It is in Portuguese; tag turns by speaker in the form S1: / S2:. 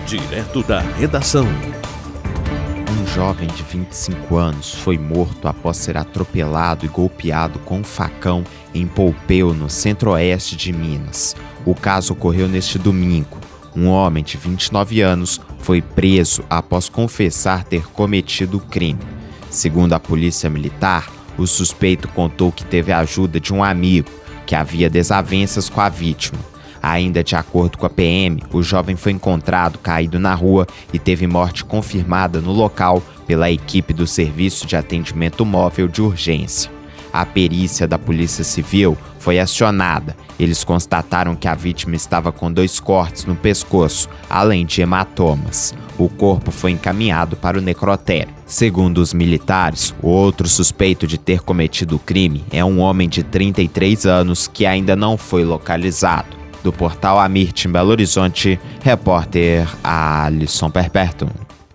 S1: Direto da redação.
S2: Um jovem de 25 anos foi morto após ser atropelado e golpeado com um facão em Poupeu, no centro-oeste de Minas. O caso ocorreu neste domingo. Um homem de 29 anos foi preso após confessar ter cometido o crime. Segundo a polícia militar, o suspeito contou que teve a ajuda de um amigo que havia desavenças com a vítima. Ainda de acordo com a PM, o jovem foi encontrado caído na rua e teve morte confirmada no local pela equipe do Serviço de Atendimento Móvel de Urgência. A perícia da Polícia Civil foi acionada. Eles constataram que a vítima estava com 2 cortes no pescoço, além de hematomas. O corpo foi encaminhado para o necrotério. Segundo os militares, o outro suspeito de ter cometido o crime é um homem de 33 anos que ainda não foi localizado. Do portal Amirte em Belo Horizonte, repórter Alisson Perperto.